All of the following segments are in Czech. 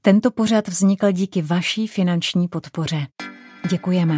Tento pořad vznikl díky vaší finanční podpoře. Děkujeme.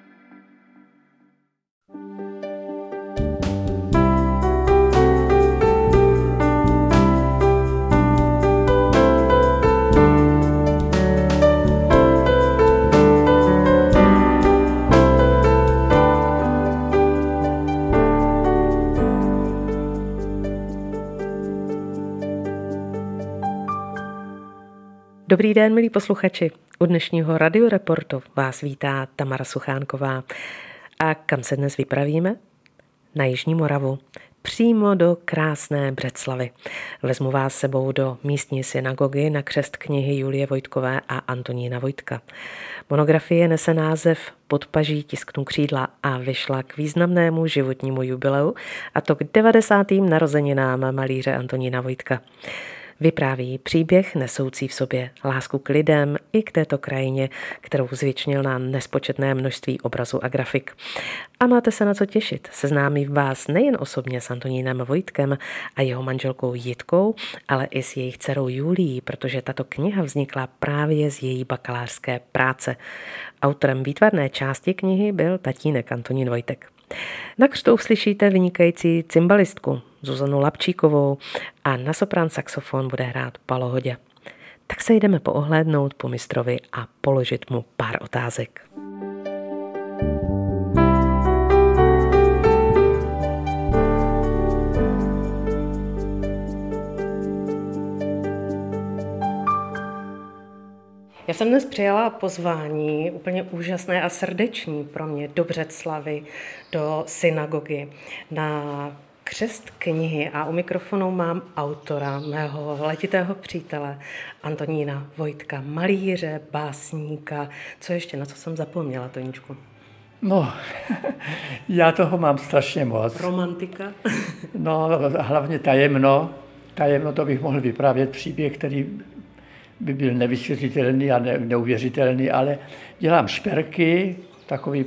Dobrý den, milí posluchači. U dnešního radioreportu vás vítá Tamara Suchánková. A kam se dnes vypravíme? Na Jižní Moravu. Přímo do krásné Břeclavi. Vezmu vás sebou do místní synagogy na křest knihy Julie Vojtkové a Antonína Vojtka. Monografie nese název Pod paží tisknu křídla a vyšla k významnému životnímu jubileu, a to k 90. narozeninám malíře Antonína Vojtka. Vypráví příběh nesoucí v sobě lásku k lidem i k této krajině, kterou zvětšnil na nespočetné množství obrazů a grafik. A máte se na co těšit. Seznámí vás nejen osobně s Antonínem Vojtkem a jeho manželkou Jitkou, ale i s jejich dcerou Julií, protože tato kniha vznikla právě z její bakalářské práce. Autorem výtvarné části knihy byl tatínek Antonín Vojtek. Na křtu uslyšíte vynikající cymbalistku Zuzanu Lapčíkovou a na soprán saxofon bude hrát Palo Hodě. Tak se jdeme poohlédnout po mistrovi a položit mu pár otázek. Já jsem dnes přijala pozvání, úplně úžasné a srdeční pro mě, do Břeclavy, do synagogy, na křest knihy, a u mikrofonu mám autora, mého letitého přítele Antonína Vojtka, malíře, básníka. Co ještě, na co jsem zapomněla, Toníčku? No, já toho mám strašně moc. Romantika? No, hlavně tajemno. Tajemno, to bych mohl vyprávět příběh, který by byl nevysvětlitelný a neuvěřitelný, ale dělám šperky, takový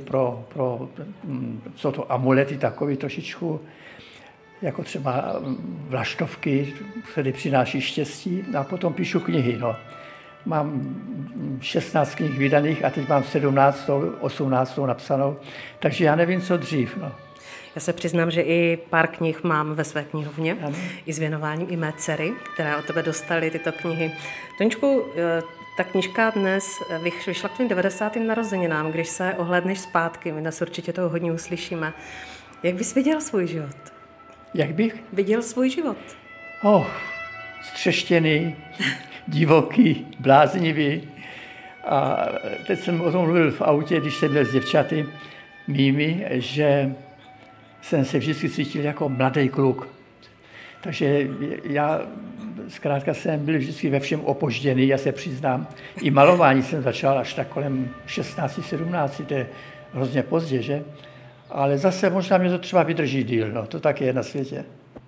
jsou to amulety, takový trošičku, jako třeba vlaštovky, které přináší štěstí, a potom píšu knihy. No. Mám 16 knih vydaných a teď mám 17, 18 napsanou, takže já nevím, co dřív. No. Já se přiznám, že i pár knih mám ve své knihovně, ano. I s věnováním i mé dcery, které od tebe dostaly tyto knihy. Toničku, ta knížka dnes vyšla k tvým 90. narozeninám, když se ohlédneš zpátky, my dnes určitě toho hodně uslyšíme. Jak bys viděl svůj život? Jak bych? Viděl svůj život? Střeštěný, divoký, bláznivý. A teď jsem o tom mluvil v autě, když jsem byl s děvčaty mými, že jsem se vždycky cítil jako mladý kluk. Takže já zkrátka jsem byl vždycky ve všem opožděný, já se přiznám. I malování jsem začal až tak kolem 16-17, to je hrozně pozdě, že? Ale zase možná mě to třeba vydrží díl, no, to tak je na světě.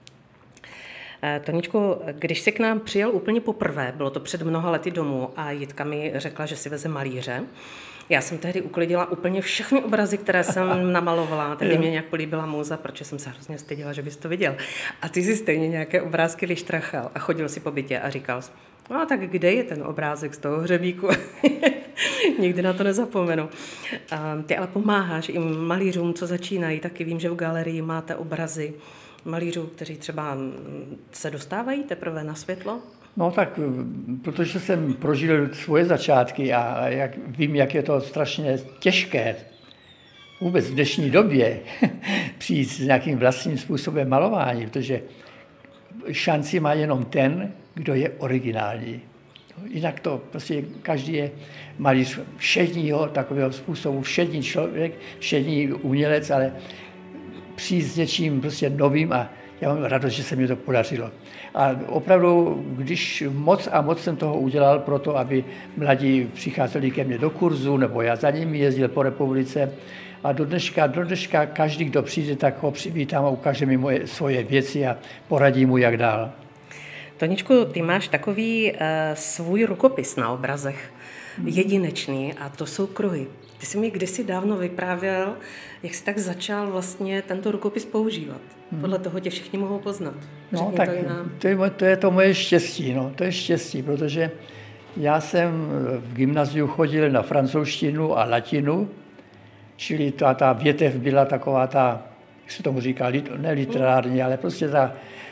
Toničku, když jsi k nám přijel úplně poprvé, bylo to před mnoha lety domů a Jitka mi řekla, že si veze malíře. Já jsem tehdy uklidila úplně všechny obrazy, které jsem namalovala. Tehdy mě nějak políbila mouza, protože jsem se hrozně styděla, že bys to viděl. A ty si stejně nějaké obrázky vyštrachal a chodil si po bytě a říkal jsi, no tak kde je ten obrázek z toho hřebíku? Nikdy na to nezapomenu. Ty ale pomáháš i malířům, co začínají. Taky vím, že v galerii máte obrazy malířů, kteří třeba se dostávají teprve na světlo. No tak, protože jsem prožil svoje začátky a vím, jak je to strašně těžké vůbec v dnešní době přijít s nějakým vlastním způsobem malování, protože šanci má jenom ten, kdo je originální. Jinak to prostě každý je malíř všedního takového způsobu, všední člověk, všední umělec, ale přijít s něčím prostě novým, a já mám radost, že se mi to podařilo. A opravdu, když moc jsem toho udělal pro to, aby mladí přicházeli ke mně do kurzu, nebo já za nimi jezdil po republice, a do dneška každý, kdo přijde, tak ho přivítám a ukáže mi svoje věci a poradí mu, jak dál. Toničku, ty máš takový svůj rukopis na obrazech, jedinečný, a to jsou kruhy. Ty jsi mi kdysi dávno vyprávěl, jak jsi tak začal vlastně tento rukopis používat. Podle toho tě všichni mohou poznat. No, tak to je to moje štěstí, no, to je štěstí, protože Já jsem v gymnaziu chodil na francouzštinu a latinu, čili ta větev byla taková ta, jak se tomu říká, ne literární, ale prostě ta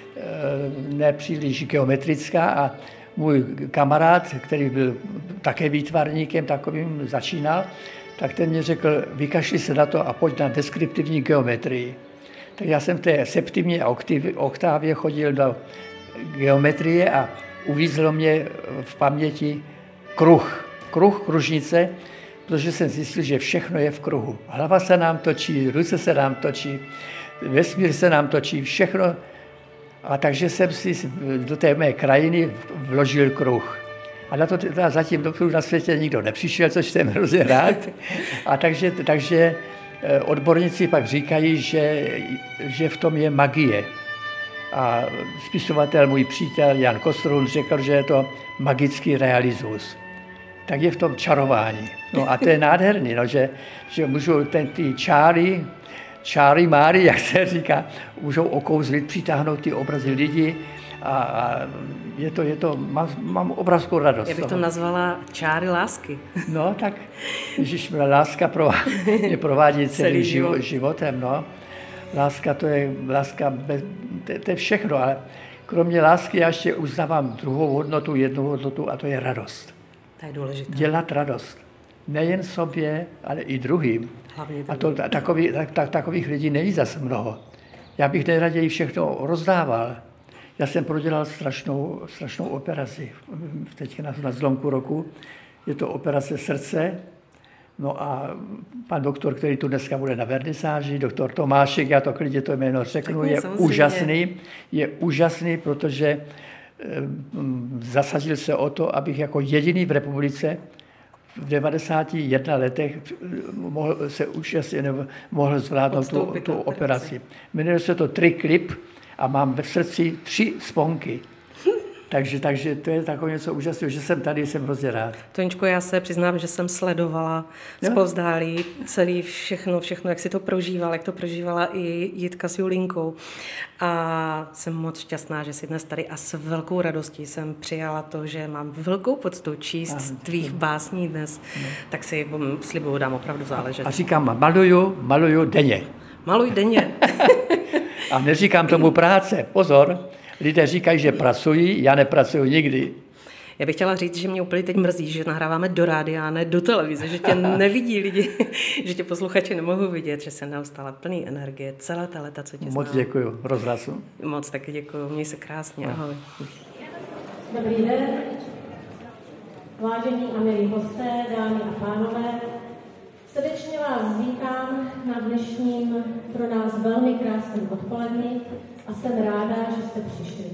nepříliš geometrická a můj kamarád, který byl také výtvarníkem, takovým začínal, tak ten mě řekl, vykašli se na to a pojď na deskriptivní geometrii. Tak já jsem v té septimní oktávě chodil do geometrie a uvízlo mě v paměti kružnice, protože jsem zjistil, že všechno je v kruhu. Hlava se nám točí, ruce se nám točí, vesmír se nám točí, všechno. A takže jsem si do té mé krajiny vložil kruh. A na to zatím dopředu na světě nikdo nepřišel, což jsem hrozně rád. A takže odborníci pak říkají, že v tom je magie. A spisovatel, můj přítel Jan Kostrun řekl, že je to magický realismus. Tak je v tom čarování. No a to je nádherný, no, že můžou ty čáry máry, jak se říká, můžou okouzlit, přitáhnout ty obrazy lidí a je to, mám obrovskou radost. Já bych to nazvala čáry lásky. No tak, když láska mě provádí celý životem, no. Láska to je to je všechno, ale kromě lásky já ještě uznávám jednu hodnotu a to je radost. To je důležité. Dělat radost. Nejen sobě, ale i druhým. A to takových lidí není zas mnoho. Já bych nejraději všechno rozdával. Já jsem prodělal strašnou operaci teď na zlomku roku. Je to operace srdce. No a pan doktor, který tu dneska bude na vernisáži, doktor Tomášek, já to klidně to jméno řeknu, je úžasný, protože zasadil se o to, abych jako jediný v republice v 91 letech mohl zvládnout tu operaci. Jmenuje se to Triklip a mám ve srdci 3 sponky. Takže to je takové něco úžasného, že jsem tady, jsem hrozně rád. Toničko, já se přiznám, že jsem sledovala zpovzdálí celý všechno, jak si to prožíval, jak to prožívala i Jitka s Julinkou. A jsem moc šťastná, že jsi dnes tady a s velkou radostí jsem přijala to, že mám velkou poctu číst z tvých básní dnes. Tak si slibuju, dám opravdu záležet. A říkám, maluju denně. Maluj denně. A neříkám tomu práce, pozor. Lidé říkají, že pracují, já nepracuji nikdy. Já bych chtěla říct, že mě úplně teď mrzí, že nahráváme do rádia a ne do televize, že tě nevidí lidi, že tě posluchači nemohou vidět, že jsem neustále plný energie, celé ta léta, co tě znám. Moc děkuju, rozhlasu. Moc taky děkuju, měj se krásně, ahoj. Dobrý den, vážení a milí hosté, dámy a pánové. Srdečně vás vítám na dnešním pro nás velmi krásném odpoledni a jsem ráda, že jste přišli.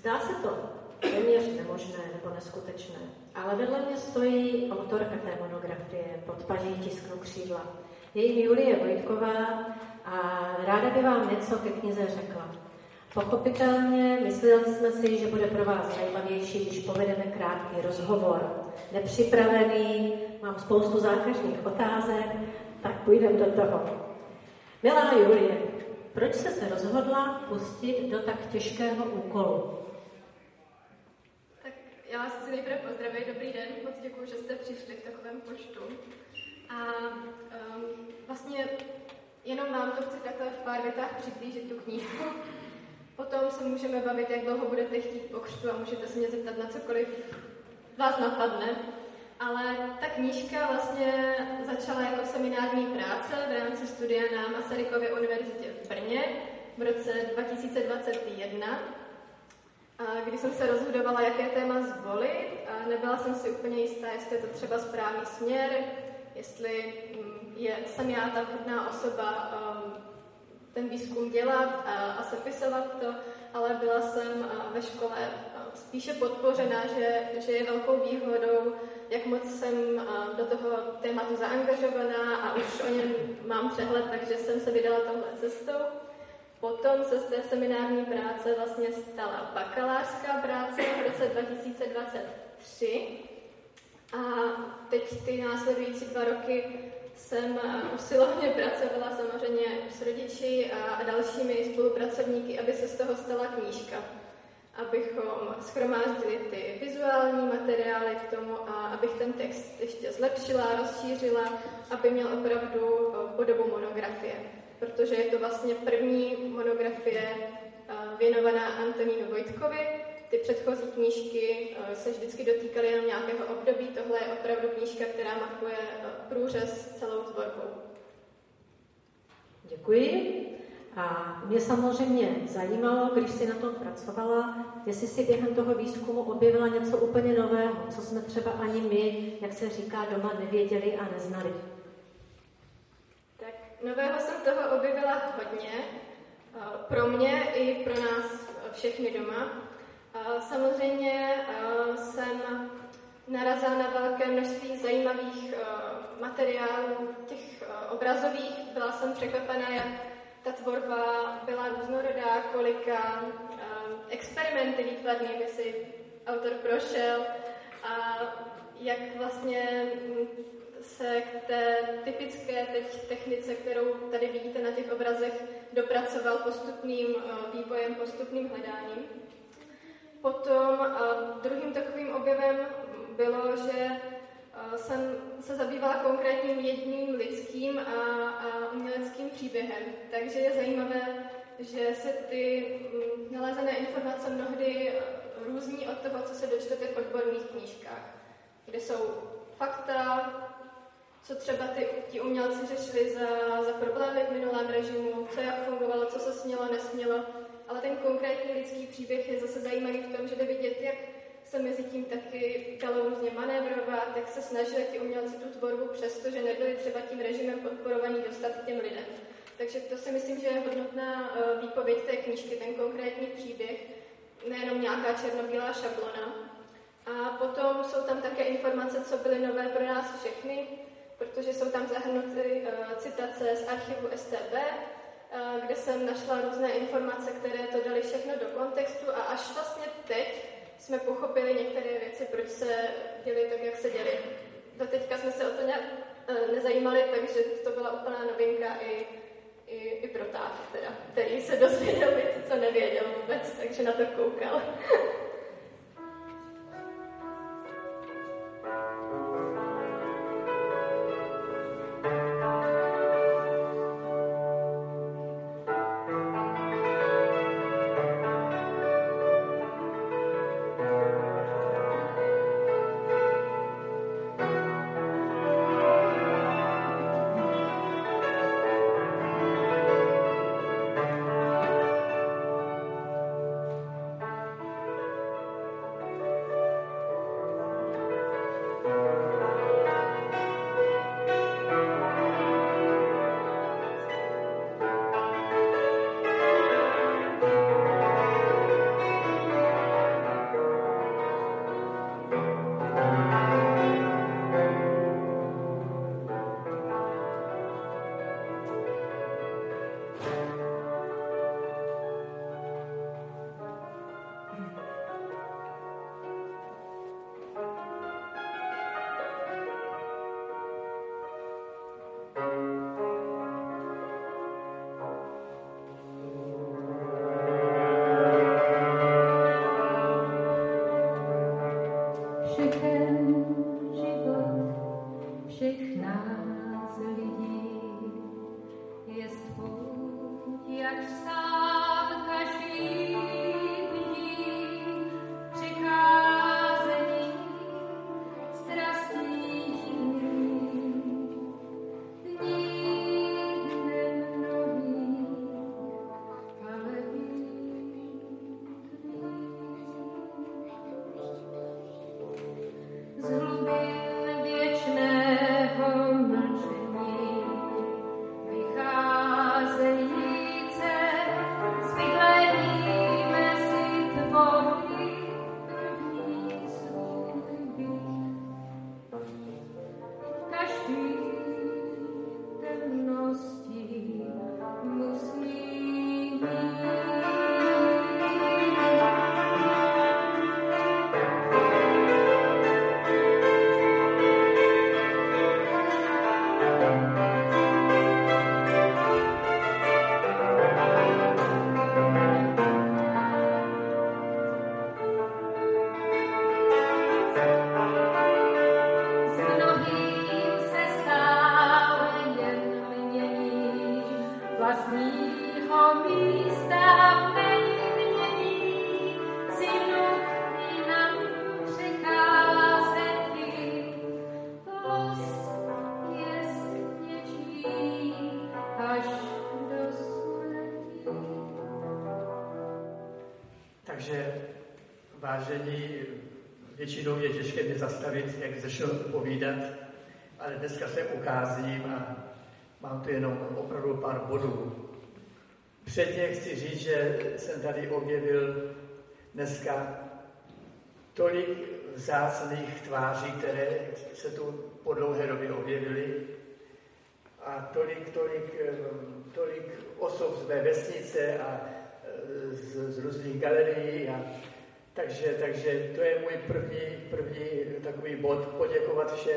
Zdá se to téměř nemožné nebo neskutečné, ale vedle mě stojí autorka té monografie Pod paží tisknu křídla. Je jím Julie Vojtková a ráda by vám něco ke knize řekla. Pochopitelně mysleli jsme si, že bude pro vás zajímavější, když povedeme krátký rozhovor. Nepřipravený, mám spoustu zákeřných otázek, tak půjdeme do toho. Milá Julie, proč jste se rozhodla pustit do tak těžkého úkolu? Tak já vás chci nejprve pozdravit, dobrý den, moc děkuji, že jste přišli v takovém počtu. A vlastně jenom vám to chci takhle v pár větách přiblížit tu knížku. Potom se můžeme bavit, jak dlouho budete chtít po křtu a můžete se mě zeptat na cokoliv vás napadne. Ale ta knížka vlastně začala jako seminární práce v rámci studia na Masarykově univerzitě v Brně v roce 2021, kdy jsem se rozhodovala, jaké téma zvolit. Nebyla jsem si úplně jistá, jestli je to třeba správný směr, jestli jsem já ta vhodná osoba ten výzkum dělat a sepisovat to, ale byla jsem ve škole spíše podpořena, že je velkou výhodou, jak moc jsem do toho tématu zaangažovaná a už o něm mám přehled, takže jsem se vydala touhle cestou. Potom se z té seminární práce vlastně stala bakalářská práce v roce 2023 a teď ty následující 2 roky jsem usilovně pracovala samozřejmě s rodiči a dalšími spolupracovníky, aby se z toho stala knížka. Abychom shromáždili ty vizuální materiály k tomu a abych ten text ještě zlepšila, rozšířila, aby měl opravdu podobu monografie. Protože je to vlastně první monografie věnovaná Antonínu Vojtkovi. Ty předchozí knížky se vždycky dotýkaly jenom nějakého období. Tohle je opravdu knížka, která mapuje průřez celou tvorbou. Děkuji. A mě samozřejmě zajímalo, když jsi na tom pracovala, jestli si během toho výzkumu objevila něco úplně nového, co jsme třeba ani my, jak se říká, doma nevěděli a neznali. Tak nového jsem toho objevila hodně. Pro mě i pro nás všechny doma. Samozřejmě jsem narazila na velké množství zajímavých materiálů, těch obrazových. Byla jsem překvapená, jak ta tvorba byla různorodá, kolika experimenty výtvarnými si autor prošel a jak vlastně se k té typické teď technice, kterou tady vidíte na těch obrazech, dopracoval postupným vývojem, postupným hledáním. Potom druhým takovým objevem bylo, že jsem se zabývala konkrétním jedním lidským a uměleckým příběhem. Takže je zajímavé, že se ty nalezené informace mnohdy různí od toho, co se dočtete v odborných knížkách, kde jsou fakta, co třeba ti umělci řešili za problémy v minulém režimu, co jak fungovalo, co se smělo, nesmělo. Ale ten konkrétní lidský příběh je zase zajímavý v tom, že jde vidět, jak se mezi tím taky dalo různě manévrovat, jak se snažili ti umělci tu tvorbu přesto, že nebyli třeba tím režimem podporovaní dostat k těm lidem. Takže to si myslím, že je hodnotná výpověď té knížky, ten konkrétní příběh, nejenom nějaká černobílá šablona. A potom jsou tam také informace, co byly nové pro nás všechny, protože jsou tam zahrnuty citace z archivu STB, kde jsem našla různé informace, které to dali všechno do kontextu a až vlastně teď jsme pochopili některé věci, proč se děly tak, jak se děly. Doteďka jsme se o to nějak nezajímali, takže to byla úplná novinka i pro tátu, který se dozvěděl věci, co nevěděl vůbec, takže na to koukal. Takže vážení, většinou je těžké mě zastavit, jak začnu povídat, ale dneska se ukázím a mám tu jenom opravdu pár bodů. Předně chci říct, že jsem tady objevil dneska tolik vzácných tváří, které se tu po dlouhé době objevily, a tolik osob z mé vesnice a z různých galerií. Takže to je můj první takový bod, poděkovat všem.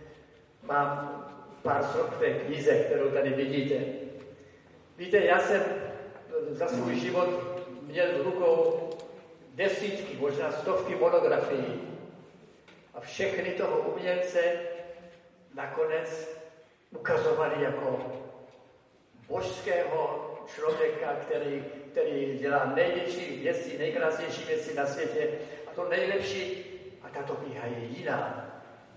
Mám pár slov v té knize, kterou tady vidíte. Víte, já jsem za svůj život měl v rukou desítky, možná stovky monografií. A všechny toho umělce nakonec ukazovali jako božského člověka, který dělá největší věci, nejkrásnější věci na světě. A to nejlepší, a tato kniha je jiná.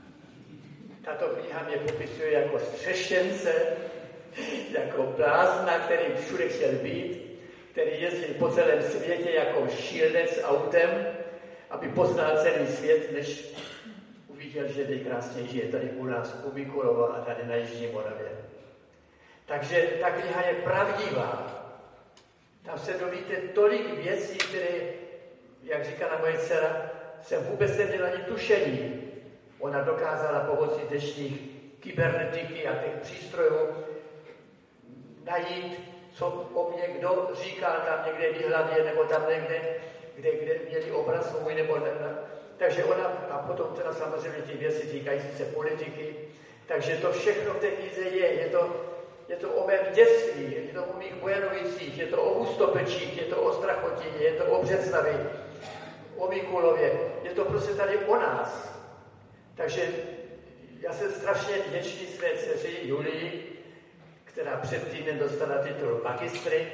Tato kniha mě popisuje jako střeštěnce, jako blázna, který všude chtěl být, který jezdil po celém světě jako šílenec autem, aby poznal celý svět, než uviděl, že nejkrásnější je tady u nás u Mikulova a tady na Jižní Moravě. Takže ta kniha je pravdivá. Tam se dovíte tolik věcí, které, jak říkala moje dcera, jsem vůbec neměl ani tušení. Ona dokázala pomocí dnešních kybernetiky a těch přístrojů najít, co o mě kdo říkal tam někde v hlavě, nebo tam někde, kde měli obraz můj, nebo ne. Takže ona, a potom teda samozřejmě ty věci týkající se politiky, takže to všechno v té knize je to o mém dětství, je to o mých Bojanovicích, je to o Hustopečích, je to o Strachotině, je to o Břeclavi, o Mikulově, je to prostě tady o nás. Takže já jsem strašně vděčný své dceři Julii, která před týdnem dostala titul magistry.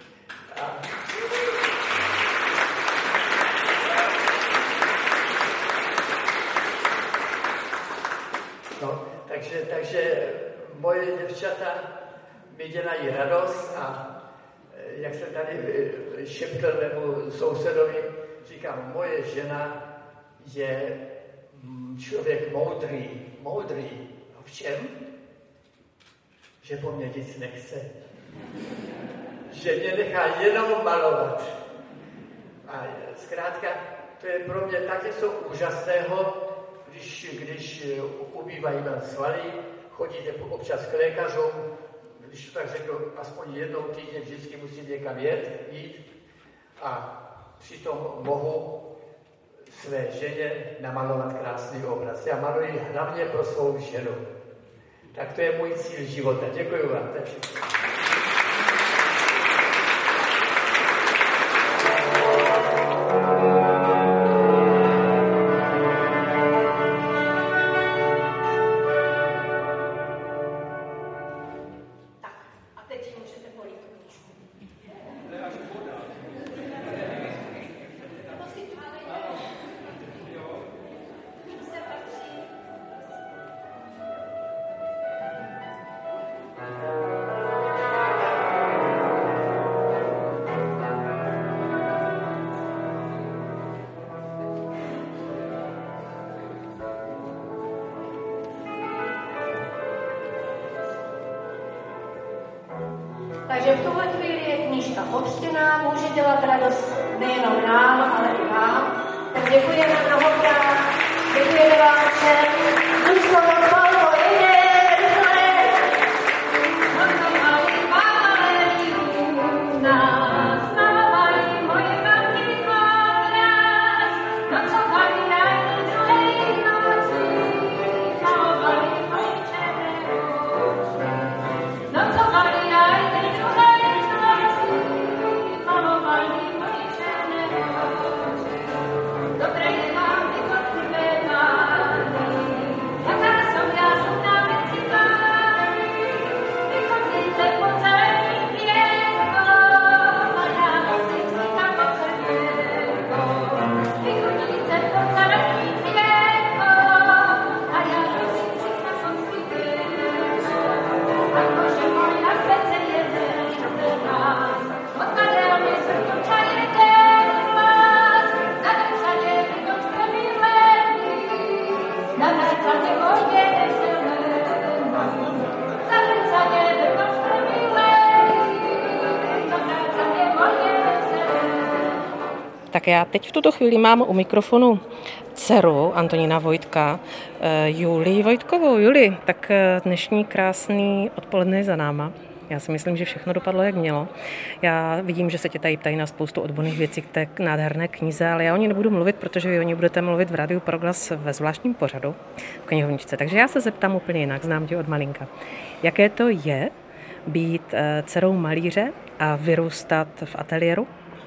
Takže moje děvčata mi dělají radost a jak jsem tady šeptl mému sousedovi, říkám, moje žena je člověk moudrý. A v čem? Že po mně nic nechce. Že mě nechá jenom malovat. A zkrátka, to je pro mě tak něco úžasného, když ubývají vám svaly, chodíte občas k lékařům, když to tak řeknu, aspoň jednou týdně vždycky musím někam jít a přitom mohu své ženě namalovat krásný obraz. Já maluji hlavně pro svou ženu. Tak to je můj cíl života. Děkuji vám. Takže v tuhle chvíli je knížka pokřtěná, může dělat radost nejenom nám, ale i vám. Tak děkujeme mnohokrát, děkujeme vám všem. Zuzko, Paolo, Dobré vám, Tak já teď v tuto chvíli mám u mikrofonu dceru Antonína Vojtka, Julii Vojtkovou. Juli, tak dnešní krásný odpoledne je za náma. Já si myslím, že všechno dopadlo, jak mělo. Já vidím, že se tě tady ptají na spoustu odborných věcí k té nádherné knize, ale já o ní nebudu mluvit, protože vy o ní budete mluvit v Rádiu Proglas ve zvláštním pořadu v knihovničce. Takže já se zeptám úplně jinak, znám tě od malinka. Jaké to je být dcerou malíře a vyrůstat v ateliéru?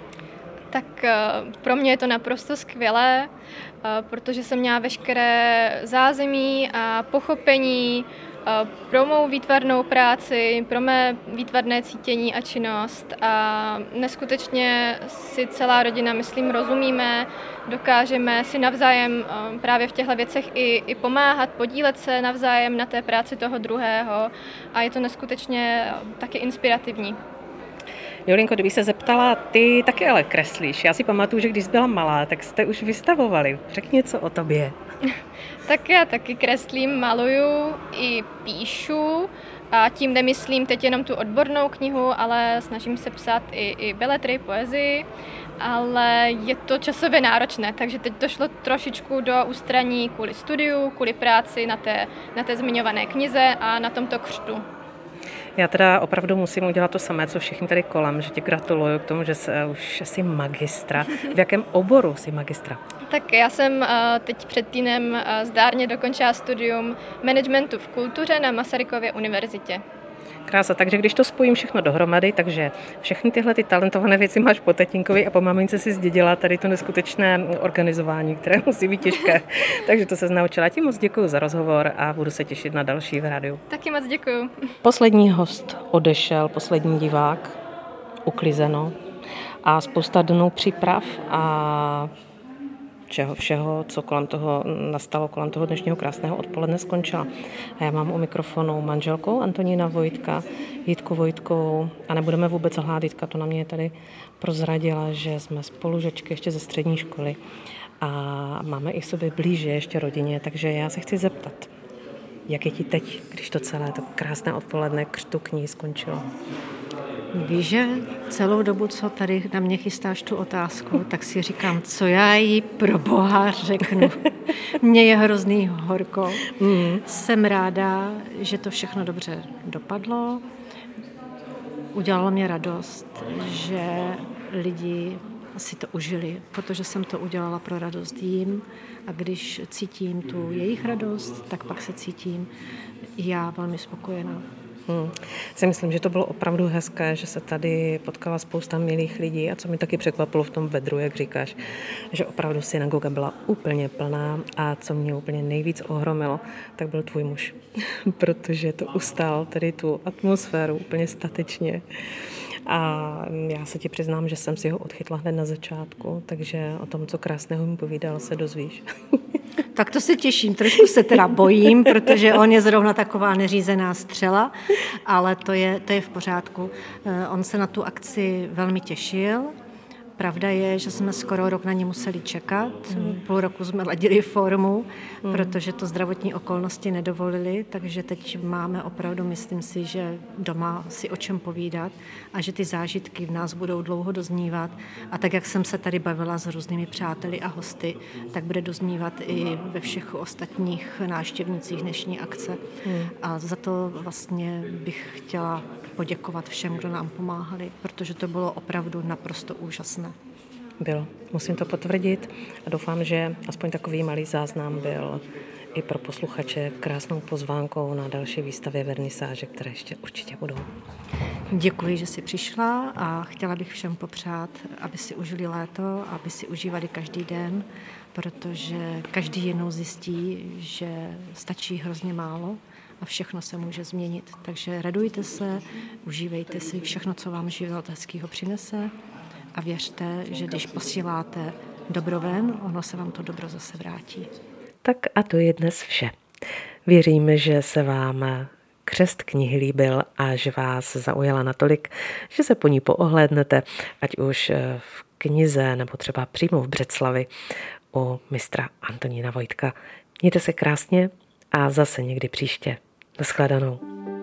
Tak pro mě je to naprosto skvělé, protože jsem měla veškeré zázemí a pochopení pro mou výtvarnou práci, pro mé výtvarné cítění a činnost a neskutečně si celá rodina, myslím, rozumíme, dokážeme si navzájem právě v těchto věcech i pomáhat, podílet se navzájem na té práci toho druhého a je to neskutečně taky inspirativní. Jolinko, kdyby se zeptala, ty taky ale kreslíš. Já si pamatuju, že když jsi byla malá, tak jste už vystavovali. Řekni něco o tobě. Tak já taky kreslím, maluju i píšu a tím nemyslím teď jenom tu odbornou knihu, ale snažím se psát i beletry, poezii, ale je to časově náročné, takže teď to šlo trošičku do ústraní kvůli studiu, kvůli práci na té zmiňované knize a na tomto křtu. Já teda opravdu musím udělat to samé, co všichni tady kolem, že ti gratuluju k tomu, že už jsi magistra. V jakém oboru jsi magistra? Tak já jsem teď před týdnem zdárně dokončila studium managementu v kultuře na Masarykově univerzitě. Krása, takže když to spojím všechno dohromady, takže všechny tyhle ty talentované věci máš po tatínkovi a po mamince si zdědila tady to neskutečné organizování, které musí být těžké. Takže to se naučila. Ti moc děkuji za rozhovor a budu se těšit na další v rádiu. Taky moc děkuji. Poslední host odešel, poslední divák, uklizeno a spousta dnů příprav a všeho, co kolem toho nastalo, kolem toho dnešního krásného odpoledne skončila. A já mám u mikrofonu manželku Antonína Vojtka, Jitku Vojtkovou a nebudeme vůbec lhát, Jitka to na mě tady prozradila, že jsme spolužečky ještě ze střední školy a máme i sobě blíže ještě rodině, takže já se chci zeptat, jak je ti teď, když to celé to krásné odpoledne křtu k ní skončilo? Víš, že celou dobu, co tady na mě chystáš tu otázku, tak si říkám, co já jí pro Boha řeknu. Mně je hrozný horko. Jsem ráda, že to všechno dobře dopadlo. Udělalo mě radost, že lidi si to užili, protože jsem to udělala pro radost jim a když cítím tu jejich radost, tak pak se cítím já velmi spokojená. Si myslím, že to bylo opravdu hezké, že se tady potkala spousta milých lidí a co mi taky překvapilo v tom vedru, jak říkáš, že opravdu synagoga byla úplně plná a co mě úplně nejvíc ohromilo, tak byl tvůj muž, protože to ustál tady tu atmosféru úplně statečně. A já se ti přiznám, že jsem si ho odchytla hned na začátku, takže o tom, co krásného mi povídal, se dozvíš. Tak to se těším, trošku se teda bojím, protože on je zrovna taková neřízená střela, ale to je v pořádku. On se na tu akci velmi těšil. Pravda je, že jsme skoro rok na ně museli čekat. Půl roku jsme ladili formu, protože to zdravotní okolnosti nedovolily, takže teď máme opravdu, myslím si, že doma si o čem povídat a že ty zážitky v nás budou dlouho doznívat. A tak, jak jsem se tady bavila s různými přáteli a hosty, tak bude doznívat i ve všech ostatních návštěvnicích dnešní akce. A za to vlastně bych chtěla poděkovat všem, kdo nám pomáhali, protože to bylo opravdu naprosto úžasné. Bylo. Musím to potvrdit a doufám, že aspoň takový malý záznam byl i pro posluchače krásnou pozvánkou na další výstavě vernisáže, které ještě určitě budou. Děkuji, že jsi přišla a chtěla bych všem popřát, aby si užili léto, aby si užívali každý den, protože každý jednou zjistí, že stačí hrozně málo a všechno se může změnit. Takže radujte se, užívejte si všechno, co vám život hezkýho přinese a věřte, že když posíláte dobro ven, ono se vám to dobro zase vrátí. Tak a to je dnes vše. Věříme, že se vám křest knihy líbil a že vás zaujala natolik, že se po ní poohlédnete, ať už v knize nebo třeba přímo v Břeclavi u mistra Antonína Vojtka. Mějte se krásně a zase někdy příště. Naschledanou.